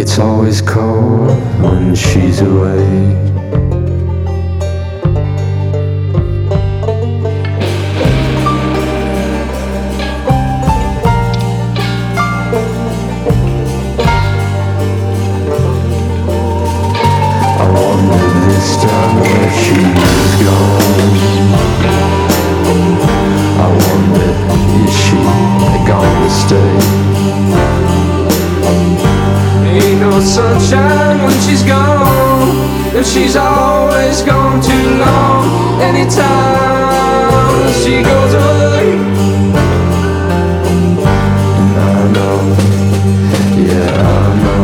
It's always cold when she's away. This time where she's gone, I wonder, is she gone to stay? Ain't no sunshine when she's gone, and she's always gone too long. Anytime she goes away, and I know, yeah, I know.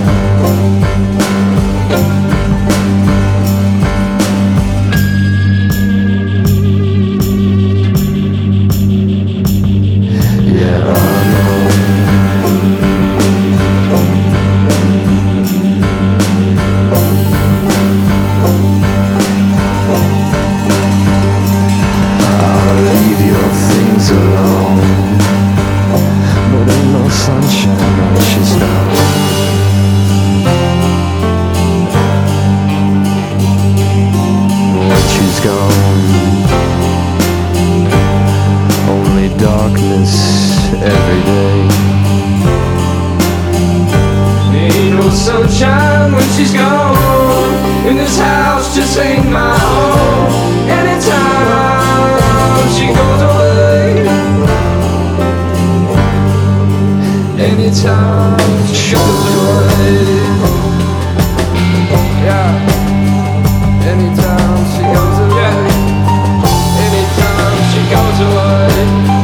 Sunshine when she's gone. When she's gone, only darkness every day. Ain't no sunshine when she's gone, and this house just ain't my home. Anytime she goes away, anytime she goes away, yeah. Anytime she goes away, anytime she goes away.